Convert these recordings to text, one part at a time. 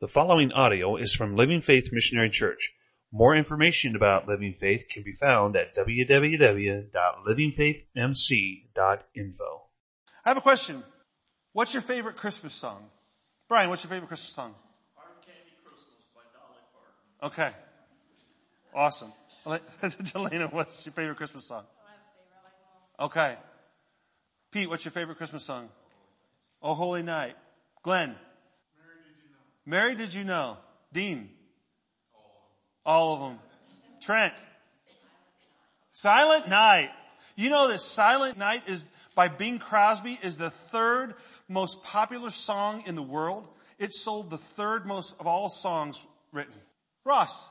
The following audio is from Living Faith Missionary Church. More information about Living Faith can be found at www.livingfaithmc.info. I have a question. What's your favorite Christmas song? Brian, what's your favorite Christmas song? Hard Candy Christmas by Dolly Parton. Okay. Awesome. Delana, what's your favorite Christmas song? I have a favorite. I like them all. Okay. Pete, what's your favorite Christmas song? Oh Holy Night. Glenn? Mary Did You Know? Dean? All of them. Trent? Silent Night. You know that Silent Night is by Bing Crosby is the third most popular song in the world. It sold the third most of all songs written. Ross?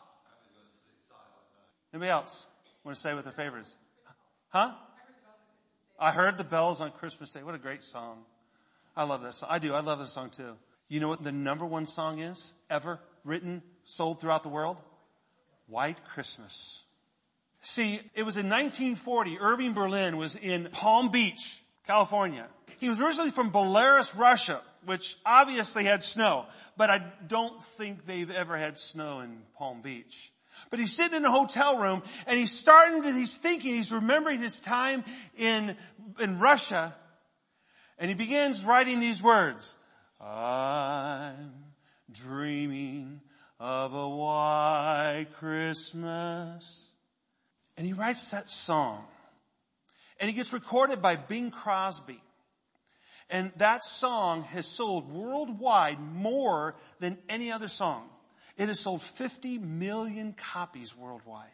Anybody else want to say what their favorite is? Huh? I Heard the Bells on Christmas Day. What a great song. I love that song. I do. I love this song too. You know what the number one song is ever written, sold throughout the world? White Christmas. See, it was in 1940. Irving Berlin was in Palm Beach, California. He was originally from Belarus, Russia, which obviously had snow. But I don't think they've ever had snow in Palm Beach. But he's sitting in a hotel room and he's remembering his time in Russia. And he begins writing these words. I'm dreaming of a white Christmas. And he writes that song. And it gets recorded by Bing Crosby. And that song has sold worldwide more than any other song. It has sold 50 million copies worldwide.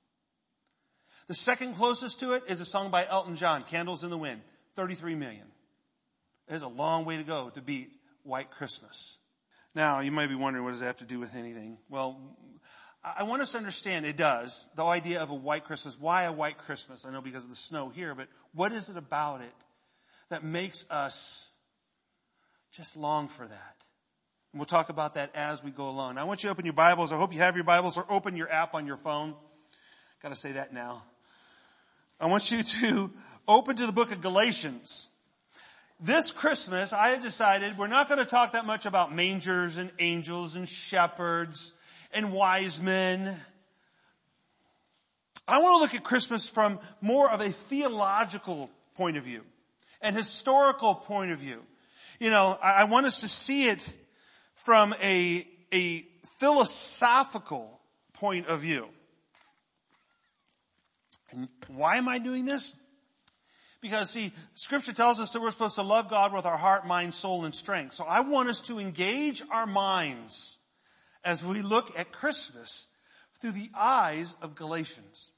The second closest to it is a song by Elton John, Candles in the Wind, 33 million. There's a long way to go to beat White Christmas. Now, you might be wondering, what does that have to do with anything? Well, I want us to understand it does. The idea of a white Christmas. Why a white Christmas? I know because of the snow here, but what is it about it that makes us just long for that? And we'll talk about that as we go along. Now, I want you to open your Bibles. I hope you have your Bibles, or open your app on your phone. Got to say that now. I want you to open to the book of Galatians. This Christmas, I have decided we're not going to talk that much about mangers and angels and shepherds and wise men. I want to look at Christmas from more of a theological point of view, an historical point of view. You know, I want us to see it from a philosophical point of view. And why am I doing this? Because, see, Scripture tells us that we're supposed to love God with our heart, mind, soul, and strength. So I want us to engage our minds as we look at Christmas through the eyes of Galatians.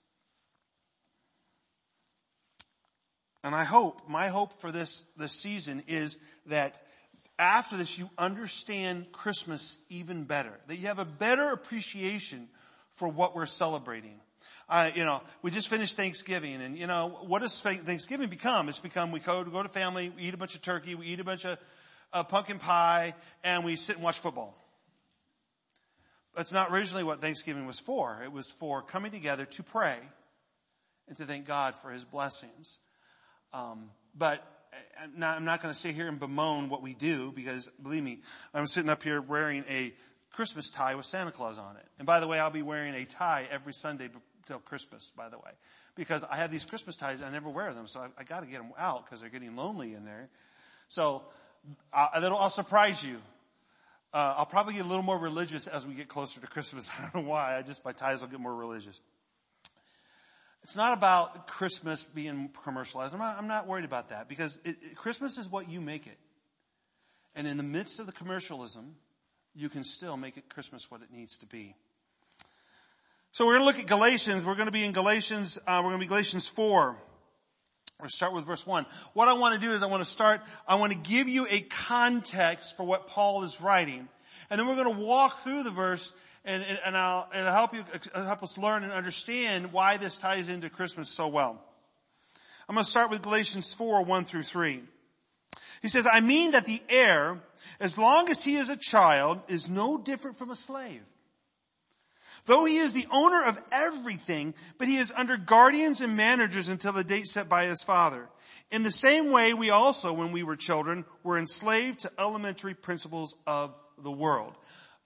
And my hope for this season is that after this you understand Christmas even better. That you have a better appreciation for what we're celebrating. We just finished Thanksgiving, and what does Thanksgiving become? It's become we go to family, we eat a bunch of turkey, we eat a bunch of pumpkin pie, and we sit and watch football. That's not originally what Thanksgiving was for. It was for coming together to pray and to thank God for His blessings. But I'm not going to sit here and bemoan what we do, because believe me, I'm sitting up here wearing a Christmas tie with Santa Claus on it. And by the way, I'll be wearing a tie every Sunday till Christmas, by the way, because I have these Christmas ties. I never wear them, so I got to get them out because they're getting lonely in there. So I'll surprise you. I'll probably get a little more religious as we get closer to Christmas. I don't know why. My ties will get more religious. It's not about Christmas being commercialized. I'm not worried about that, because Christmas is what you make it. And in the midst of the commercialism, you can still make it Christmas what it needs to be. So we're going to look at Galatians. We're going to be in Galatians. We're going to be Galatians 4. We'll start with verse 1. What I want to do is I want to give you a context for what Paul is writing. And then we're going to walk through the verse and it'll help us learn and understand why this ties into Christmas so well. I'm going to start with Galatians 4, 1 through 3. He says, I mean that the heir, as long as he is a child, is no different from a slave. Though he is the owner of everything, but he is under guardians and managers until the date set by his father. In the same way, we also, when we were children, were enslaved to elementary principles of the world.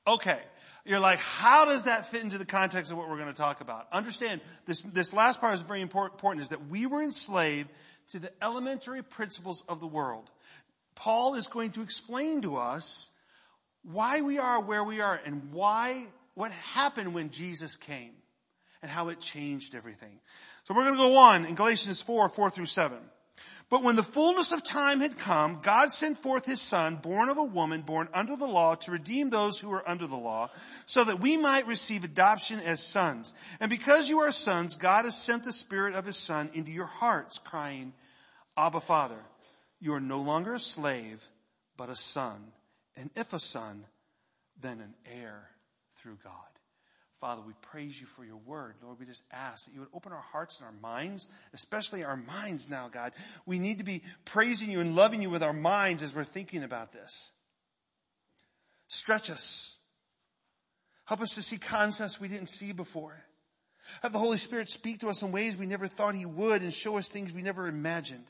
Okay. You're like, how does that fit into the context of what we're going to talk about? Understand, this last part is very important, is that we were enslaved to the elementary principles of the world. Paul is going to explain to us why we are where we are and what happened when Jesus came and how it changed everything. So we're going to go on in Galatians 4:4-7. But when the fullness of time had come, God sent forth his Son, born of a woman, born under the law, to redeem those who were under the law, so that we might receive adoption as sons. And because you are sons, God has sent the Spirit of his Son into your hearts, crying, Abba, Father. You are no longer a slave, but a son. And if a son, then an heir through God. Father, we praise you for your word. Lord, we just ask that you would open our hearts and our minds, especially our minds now, God. We need to be praising you and loving you with our minds as we're thinking about this. Stretch us. Help us to see concepts we didn't see before. Have the Holy Spirit speak to us in ways we never thought he would and show us things we never imagined.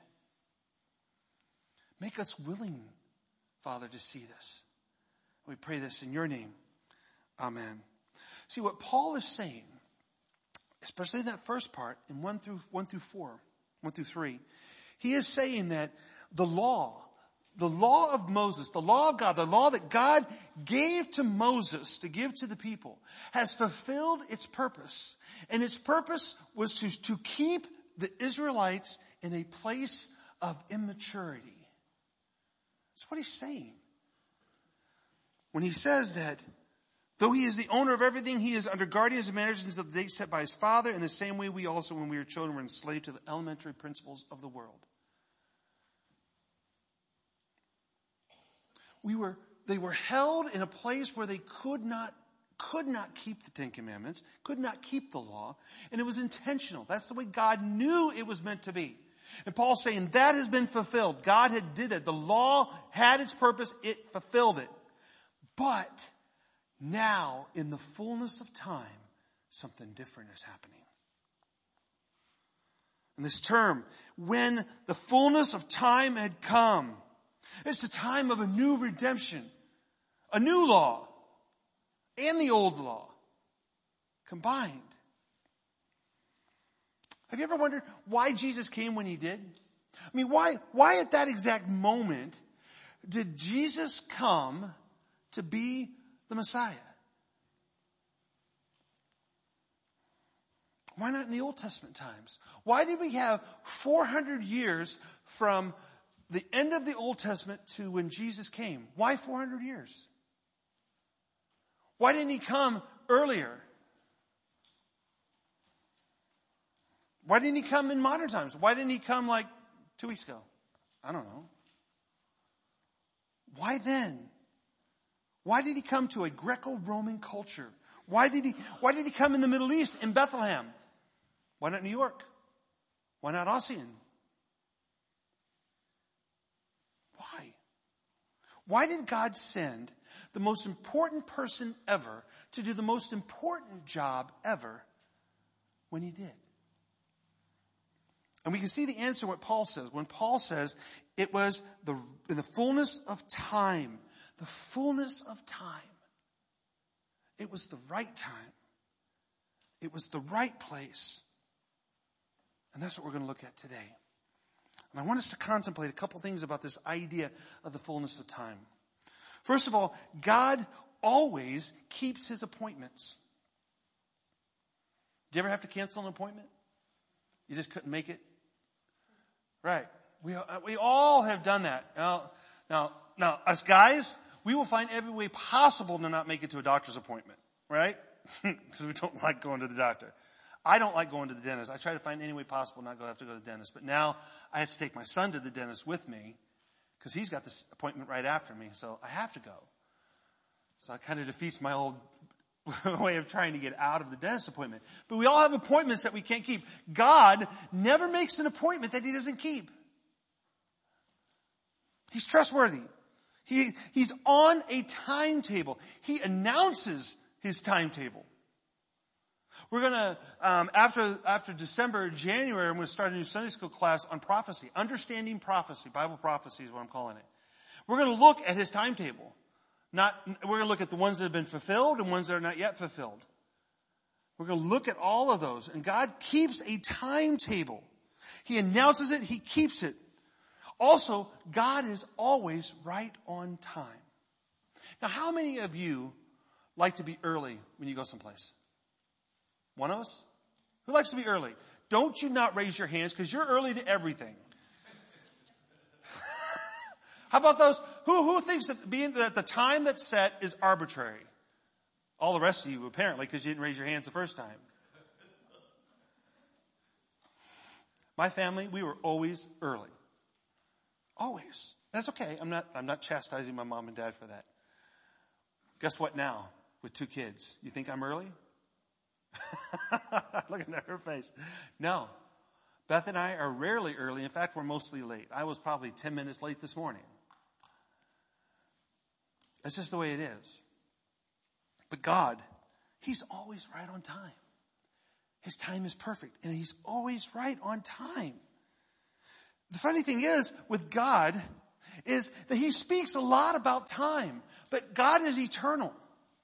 Make us willing, Father, to see this. We pray this in your name. Amen. See, what Paul is saying, especially in that first part, in 1 through 3, he is saying that the law of Moses, the law of God, the law that God gave to Moses to give to the people, has fulfilled its purpose. And its purpose was to keep the Israelites in a place of immaturity. That's what he's saying. When he says that, though he is the owner of everything, he is under guardians and managers until the date set by his Father. In the same way, we also, when we were children, were enslaved to the elementary principles of the world. They were held in a place where they could not keep the Ten Commandments, could not keep the law, and it was intentional. That's the way God knew it was meant to be. And Paul's saying that has been fulfilled. God had did it. The law had its purpose. It fulfilled it. But now, in the fullness of time, something different is happening. And this term, when the fullness of time had come, it's the time of a new redemption, a new law, and the old law combined. Have you ever wondered why Jesus came when he did? I mean, why at that exact moment did Jesus come to be the Messiah? Why not in the Old Testament times? Why did we have 400 years from the end of the Old Testament to when Jesus came? Why 400 years? Why didn't he come earlier? Why didn't he come in modern times? Why didn't he come like 2 weeks ago? I don't know. Why then? Why did he come to a Greco-Roman culture? Why did he come in the Middle East, in Bethlehem? Why not New York? Why not Ossian? Why? Why did God send the most important person ever to do the most important job ever when he did? And we can see the answer what Paul says. When Paul says it was in the fullness of time. The fullness of time. It was the right time. It was the right place. And that's what we're going to look at today. And I want us to contemplate a couple things about this idea of the fullness of time. First of all, God always keeps his appointments. Do you ever have to cancel an appointment? You just couldn't make it? Right. We all have done that. Now, us guys, we will find every way possible to not make it to a doctor's appointment, right? Because we don't like going to the doctor. I don't like going to the dentist. I try to find any way possible not to have to go to the dentist. But now I have to take my son to the dentist with me because he's got this appointment right after me. So I have to go. So it kind of defeats my old way of trying to get out of the dentist appointment. But we all have appointments that we can't keep. God never makes an appointment that he doesn't keep. He's trustworthy. He's on a timetable. He announces his timetable. We're going to, after December, January, I'm going to start a new Sunday school class on prophecy. Understanding prophecy. Bible prophecy is what I'm calling it. We're going to look at his timetable. We're going to look at the ones that have been fulfilled and ones that are not yet fulfilled. We're going to look at all of those. And God keeps a timetable. He announces it. He keeps it. Also, God is always right on time. Now, how many of you like to be early when you go someplace? One of us? Who likes to be early? Don't you not raise your hands because you're early to everything. How about those who thinks that the time that's set is arbitrary? All the rest of you, apparently, because you didn't raise your hands the first time. My family, we were always early. Always. That's okay. I'm not chastising my mom and dad for that. Guess what now? With 2 kids. You think I'm early? Looking at her face. No. Beth and I are rarely early. In fact, we're mostly late. I was probably 10 minutes late this morning. That's just the way it is. But God, He's always right on time. His time is perfect, and He's always right on time. The funny thing is, with God, is that He speaks a lot about time, but God is eternal.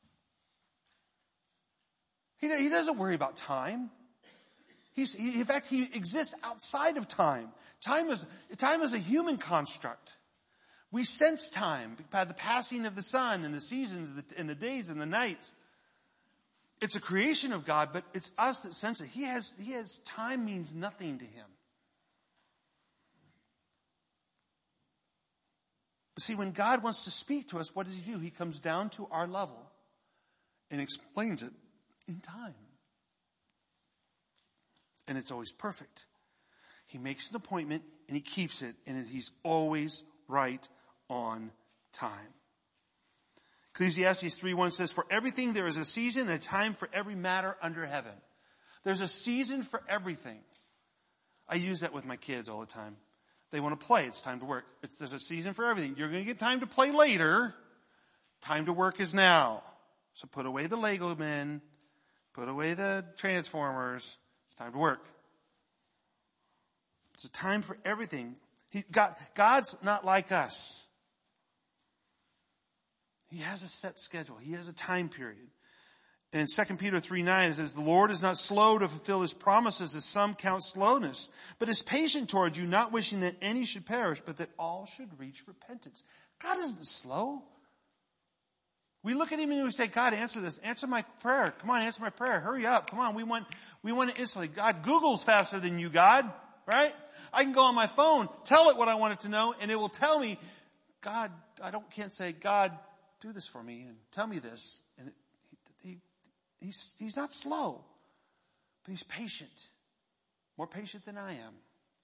He doesn't worry about time. In fact, He exists outside of time. Time is a human construct. We sense time by the passing of the sun and the seasons and the days and the nights. It's a creation of God, but it's us that sense it. He has time means nothing to Him. But see, when God wants to speak to us, what does He do? He comes down to our level and explains it in time. And it's always perfect. He makes an appointment and He keeps it, and He's always right on time. Ecclesiastes 3:1 says, "For everything there is a season and a time for every matter under heaven." There's a season for everything. I use that with my kids all the time. They want to play. It's time to work. There's a season for everything. You're going to get time to play later. Time to work is now. So put away the Lego men. Put away the Transformers. It's time to work. It's a time for everything. God's not like us. He has a set schedule. He has a time period. And in 2 Peter 3:9 it says, "The Lord is not slow to fulfill His promises, as some count slowness, but is patient towards you, not wishing that any should perish, but that all should reach repentance." God isn't slow. We look at Him and we say, "God, answer this. Answer my prayer. Come on, answer my prayer. Hurry up. Come on. We want it instantly." God, Google's faster than you, God. Right? I can go on my phone, tell it what I want it to know, and it will tell me. God, can't say, "God, do this for me and tell me this." And He's not slow, but He's patient. More patient than I am.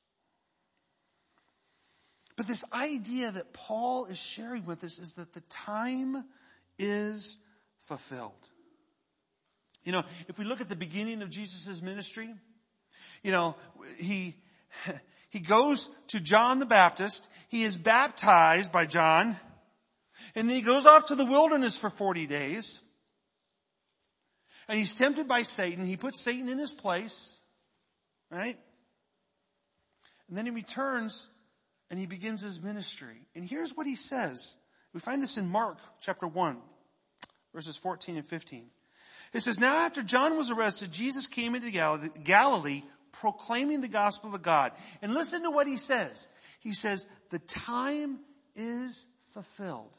But this idea that Paul is sharing with us is that the time is fulfilled. You know, if we look at the beginning of Jesus' ministry, you know, he goes to John the Baptist. He is baptized by John. And then He goes off to the wilderness for 40 days. And He's tempted by Satan. He puts Satan in his place. Right? And then He returns and He begins His ministry. And here's what He says. We find this in Mark chapter 1, verses 14 and 15. It says, "Now after John was arrested, Jesus came into Galilee proclaiming the gospel of God." And listen to what He says. He says, "The time is fulfilled,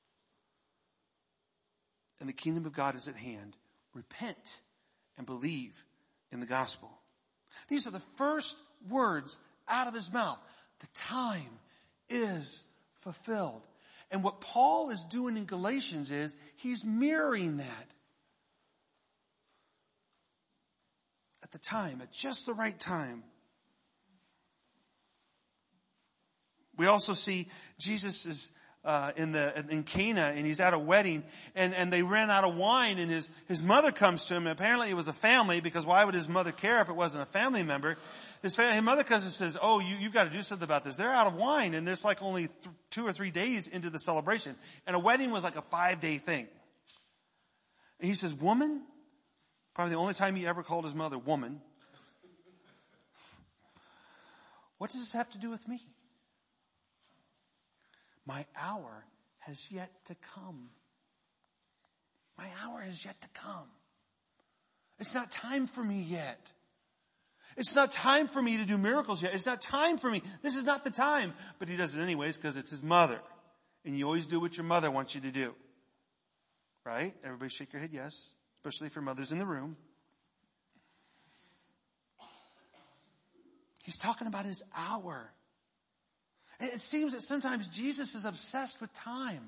and the kingdom of God is at hand. Repent and believe in the gospel." These are the first words out of His mouth. The time is fulfilled. And what Paul is doing in Galatians is he's mirroring that. At the time, at just the right time. We also see Jesus is in Cana, and He's at a wedding, and they ran out of wine, and his mother comes to him. And apparently it was a family, because why would his mother care if it wasn't a family member? His mother comes and says, "Oh, you've got to do something about this. They're out of wine, and there's like only 2 or 3 days into the celebration." And a wedding was like a 5-day thing. And he says, "Woman?" Probably the only time he ever called his mother woman. "What does this have to do with me? My hour has yet to come." My hour is yet to come. It's not time for me yet. It's not time for me to do miracles yet. It's not time for me. This is not the time. But he does it anyways because it's his mother. And you always do what your mother wants you to do. Right? Everybody shake your head yes. Especially if your mother's in the room. He's talking about his hour. And it seems that sometimes Jesus is obsessed with time.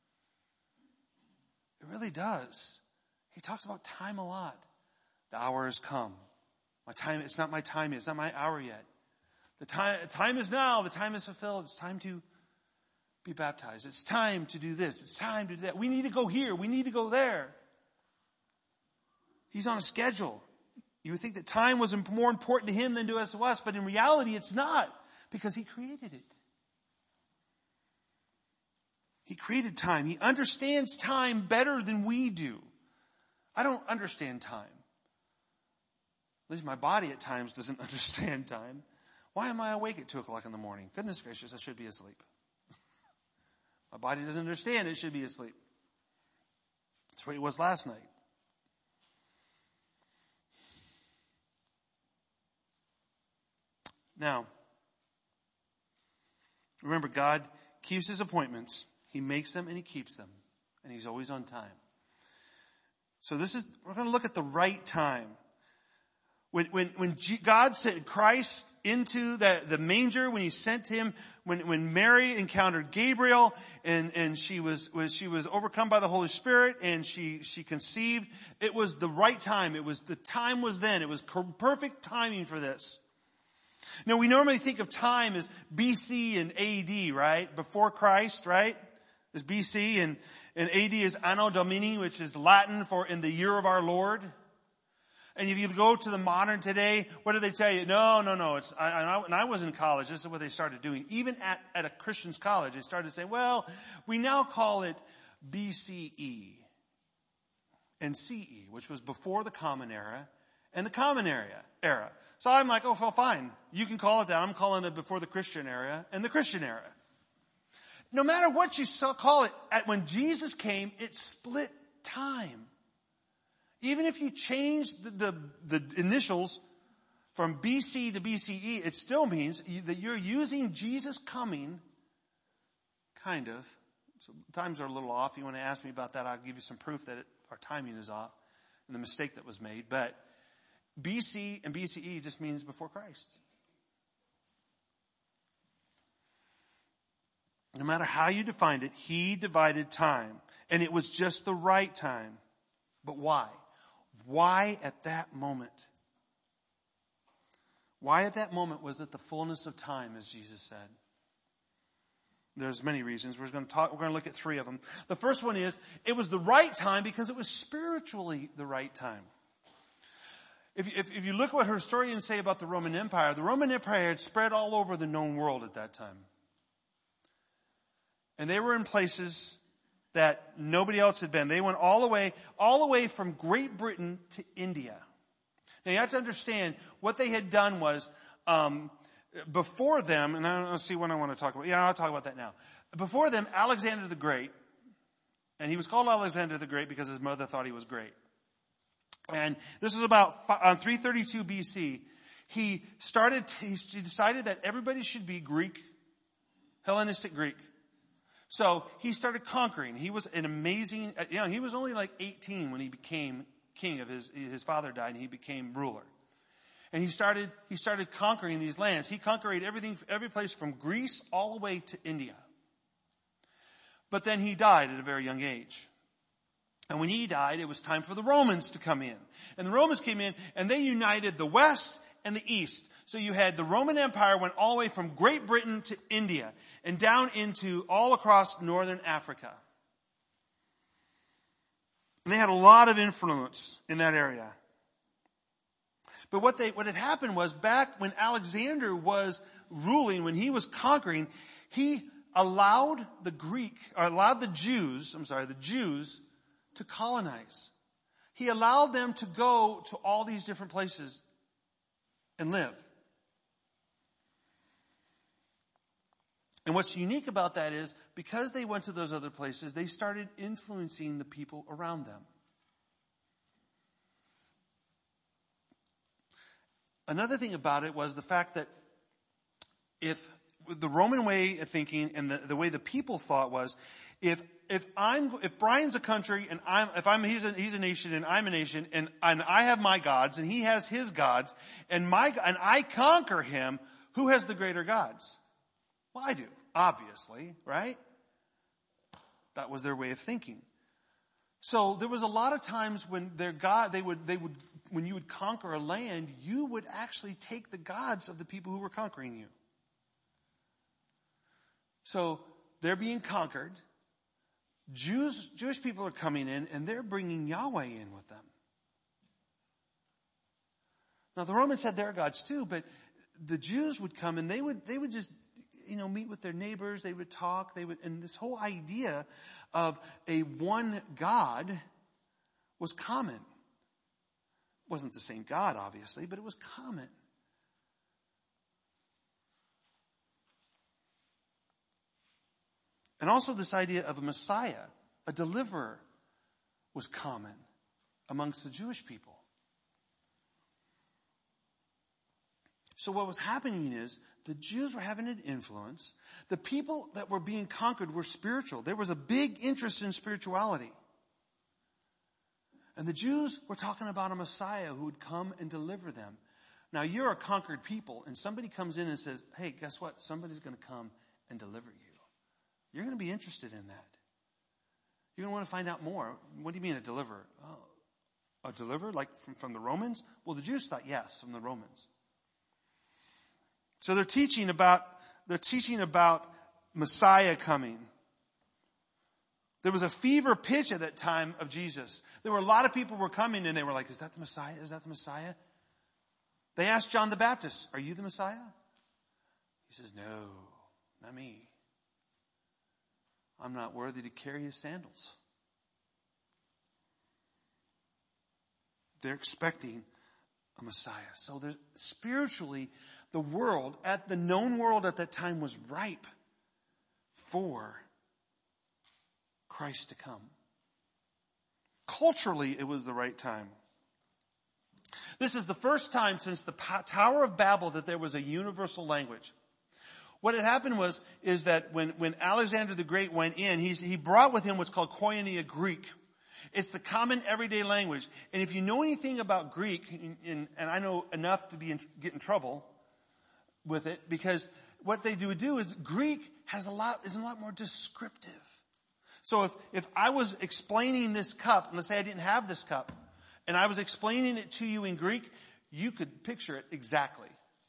It really does. He talks about time a lot. The hour has come. My time, it's not my time yet. It's not my hour yet. The time is now. The time is fulfilled. It's time to be baptized. It's time to do this. It's time to do that. We need to go here. We need to go there. He's on a schedule. You would think that time was more important to him than to us, but in reality it's not, because he created it. He created time. He understands time better than we do. I don't understand time. At least my body at times doesn't understand time. Why am I awake at 2 o'clock in the morning? Goodness gracious, I should be asleep. My body doesn't understand it should be asleep. That's what it was last night. Now, remember, God keeps his appointments. He makes them and he keeps them. And he's always on time. So we're going to look at the right time. When God sent Christ into the manger, when he sent him, when Mary encountered Gabriel and she was overcome by the Holy Spirit and she conceived, it was the right time. The time was then. It was perfect timing for this. Now, we normally think of time as BC and AD, right? Before Christ, right? Is BC and AD is Anno Domini, which is Latin for in the year of our Lord. And if you go to the modern today, what do they tell you? No. When I was in college, this is what they started doing. Even at a Christian's college, they started saying, well, we now call it BCE and CE, which was before the Common Era and the Common Era. So I'm like, oh, well, fine. You can call it that. I'm calling it before the Christian era and the Christian era. No matter what you call it, when Jesus came, it split time. Even if you change the initials from BC to BCE, it still means that you're using Jesus coming, kind of. So times are a little off. You want to ask me about that, I'll give you some proof that our timing is off and the mistake that was made. But BC and BCE just means before Christ. No matter how you defined it, he divided time. And it was just the right time. But why? Why at that moment? Why at that moment was it the fullness of time, as Jesus said? There's many reasons. We're going to look at 3 of them. The first one is, it was the right time because it was spiritually the right time. If you look at what historians say about the Roman Empire had spread all over the known world at that time. And they were in places that nobody else had been. They went all the way from Great Britain to India. Now you have to understand, what they had done was, before them, and I'll see what I want to talk about. Yeah, I'll talk about that now. Before them, Alexander the Great, and he was called Alexander the Great because his mother thought he was great. And this is about 332 BC. He decided that everybody should be Greek, Hellenistic Greek. So he started conquering. He was an amazing, he was only like 18 when he became king of his father died and he became ruler. And he started conquering these lands. He conquered every place from Greece all the way to India. But then he died at a very young age. And when he died, it was time for the Romans to come in. And the Romans came in and they united the West and the East. So you had the Roman Empire went all the way from Great Britain to India and down into all across northern Africa. And they had a lot of influence in that area. But what had happened was, back when Alexander was ruling, when he was conquering, he allowed the Jews to colonize. He allowed them to go to all these different places and live. And what's unique about that is, because they went to those other places, they started influencing the people around them. Another thing about it was the fact that if the Roman way of thinking and the way the people thought was, if Brian's a country and he's a nation and I'm a nation and I have my gods and he has his gods and I conquer him, who has the greater gods? Well, I do, obviously, right? That was their way of thinking. So there was a lot of times when when you would conquer a land, you would actually take the gods of the people who were conquering you. So they're being conquered. Jewish people are coming in and they're bringing Yahweh in with them. Now the Romans had their gods too, but the Jews would come and they would just, meet with their neighbors. They would talk. And this whole idea of a one God was common. It wasn't the same God, obviously, but it was common. And also this idea of a Messiah, a deliverer, was common amongst the Jewish people. So what was happening is the Jews were having an influence. The people that were being conquered were spiritual. There was a big interest in spirituality. And the Jews were talking about a Messiah who would come and deliver them. Now you're a conquered people and somebody comes in and says, hey, guess what? Somebody's going to come and deliver you. You're going to be interested in that. You're going to want to find out more. What do you mean a deliverer? Oh, a deliverer like from the Romans? Well, the Jews thought yes, from the Romans. So they're teaching about Messiah coming. There was a fever pitch at that time of Jesus. There were a lot of people were coming and they were like, is that the Messiah? Is that the Messiah? They asked John the Baptist, are you the Messiah? He says, no, not me. I'm not worthy to carry his sandals. They're expecting a Messiah. So there's spiritually, the known world at that time was ripe for Christ to come. Culturally, it was the right time. This is the first time since the Tower of Babel that there was a universal language. What had happened is that when Alexander the Great went in, he brought with him what's called Koinonia Greek. It's the common everyday language. And if you know anything about Greek, and I know enough to get in trouble with it, because what they would do is Greek is a lot more descriptive. So if I was explaining this cup, and let's say I didn't have this cup, and I was explaining it to you in Greek, you could picture it exactly.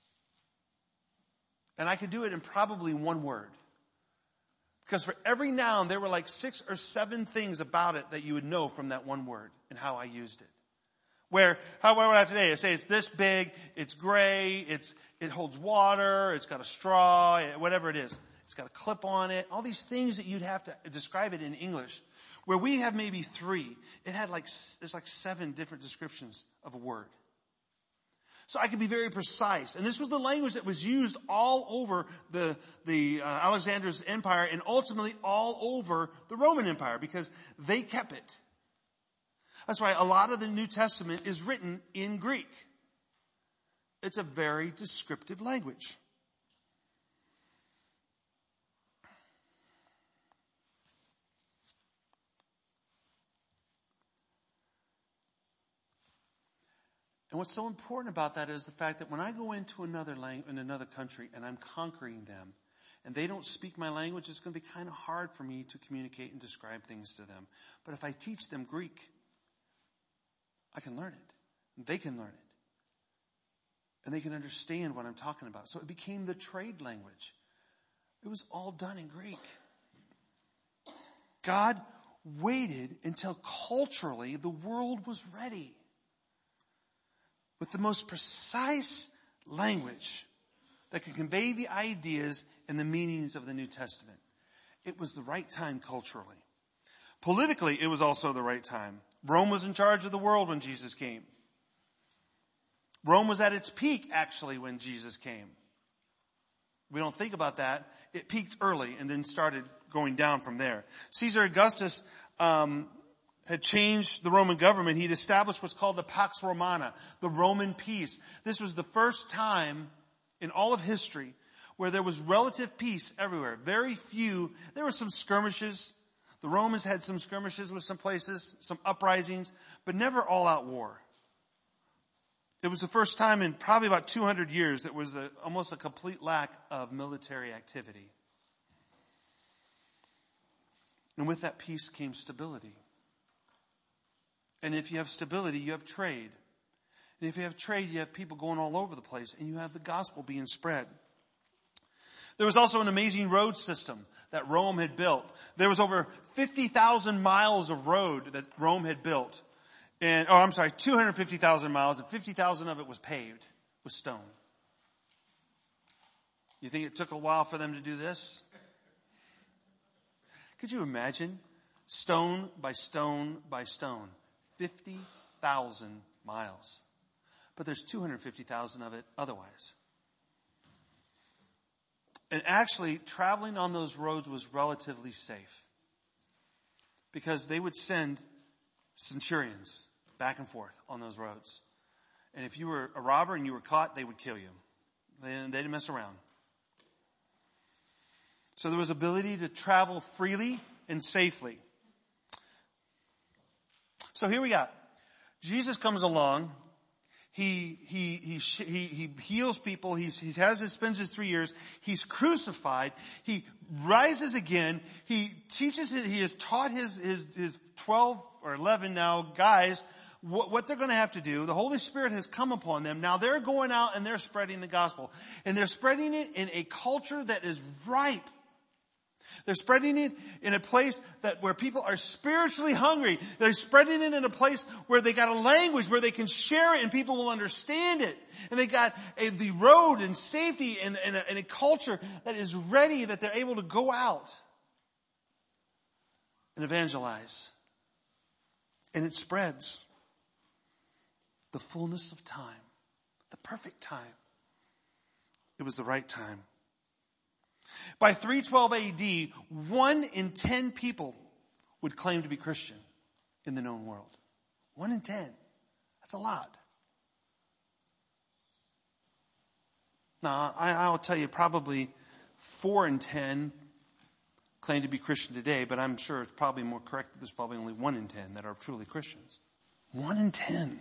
And I could do it in probably one word. Because for every noun, there were like 6 or 7 things about it that you would know from that one word and how I used it. How would I today? I say it's this big, it's gray, it holds water, it's got a straw, whatever it is. It's got a clip on it. All these things that you'd have to describe it in English. Where we have maybe 3, there's like 7 different descriptions of a word. So I could be very precise. And this was the language that was used all over the Alexander's empire and ultimately all over the Roman Empire because they kept it. That's why a lot of the New Testament is written in Greek. It's a very descriptive language. And what's so important about that is the fact that when I go into another country and I'm conquering them and they don't speak my language, it's going to be kind of hard for me to communicate and describe things to them. But if I teach them Greek, I can learn it. They can learn it. And they can understand what I'm talking about. So it became the trade language. It was all done in Greek. God waited until culturally the world was ready. With the most precise language that can convey the ideas and the meanings of the New Testament. It was the right time culturally. Politically, it was also the right time. Rome was in charge of the world when Jesus came. Rome was at its peak, actually, when Jesus came. We don't think about that. It peaked early and then started going down from there. Caesar Augustus had changed the Roman government, he'd established what's called the Pax Romana, the Roman peace. This was the first time in all of history where there was relative peace everywhere. Very few. There were some skirmishes. The Romans had some skirmishes with some places, some uprisings, but never all-out war. It was the first time in probably about 200 years that was almost a complete lack of military activity. And with that peace came stability. And if you have stability, you have trade. And if you have trade, you have people going all over the place, and you have the gospel being spread. There was also an amazing road system that Rome had built. There was over 50,000 miles of road that Rome had built. 250,000 miles, and 50,000 of it was paved with stone. You think it took a while for them to do this? Could you imagine? Stone by stone by stone. 50,000 miles. But there's 250,000 of it otherwise. And actually, traveling on those roads was relatively safe. Because they would send centurions back and forth on those roads. And if you were a robber and you were caught, they would kill you. They didn't mess around. So there was ability to travel freely and safely. So here we got. Jesus comes along. He heals people. He spends his 3 years. He's crucified. He rises again. He teaches it. He has taught his 12 or 11 now guys what they're going to have to do. The Holy Spirit has come upon them. Now they're going out and they're spreading the gospel. And they're spreading it in a culture that is ripe. They're spreading it in a place where people are spiritually hungry. They're spreading it in a place where they got a language where they can share it and people will understand it. And they got the road and safety and a culture that is ready, that they're able to go out and evangelize. And it spreads. The fullness of time. The perfect time. It was the right time. By 312 AD, 1 in 10 people would claim to be Christian in the known world. 1 in 10. That's a lot. Now, I'll tell you probably 4 in 10 claim to be Christian today, but I'm sure it's probably more correct that there's probably only 1 in 10 that are truly Christians. 1 in 10.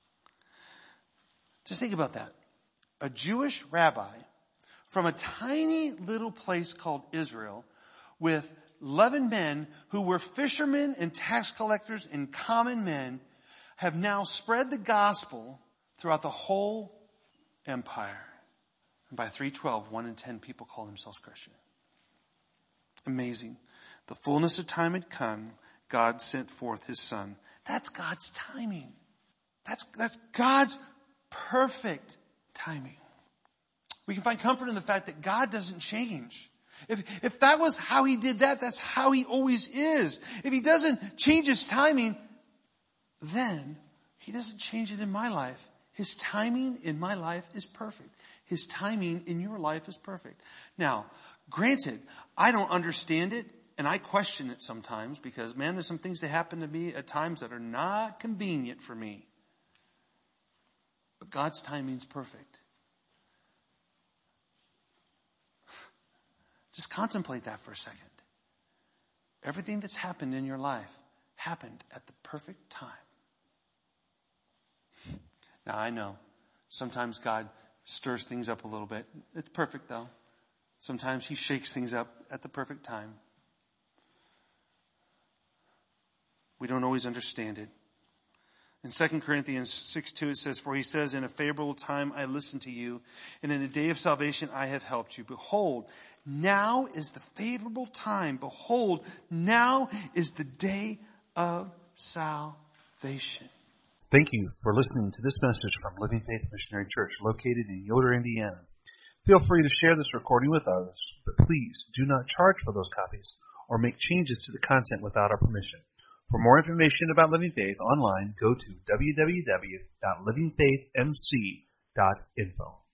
Just think about that. A Jewish rabbi from a tiny little place called Israel with 11 men who were fishermen and tax collectors and common men have now spread the gospel throughout the whole empire. And by 312, 1 in 10 people call themselves Christian. Amazing. The fullness of time had come. God sent forth his son. That's God's timing. That's God's perfect timing. We can find comfort in the fact that God doesn't change. If that was how he did that, that's how he always is. If he doesn't change his timing, then he doesn't change it in my life. His timing in my life is perfect. His timing in your life is perfect. Now, granted, I don't understand it and I question it sometimes because, man, there's some things that happen to me at times that are not convenient for me. But God's timing's perfect. Just contemplate that for a second. Everything that's happened in your life happened at the perfect time. Now I know sometimes God stirs things up a little bit. It's perfect though. Sometimes he shakes things up at the perfect time. We don't always understand it. In 2 Corinthians 6:2 it says, "For he says, in a favorable time I listened to you, and in a day of salvation I have helped you. Behold, now is the favorable time. Behold, now is the day of salvation." Thank you for listening to this message from Living Faith Missionary Church located in Yoder, Indiana. Feel free to share this recording with others, but please do not charge for those copies or make changes to the content without our permission. For more information about Living Faith online, go to www.livingfaithmc.info.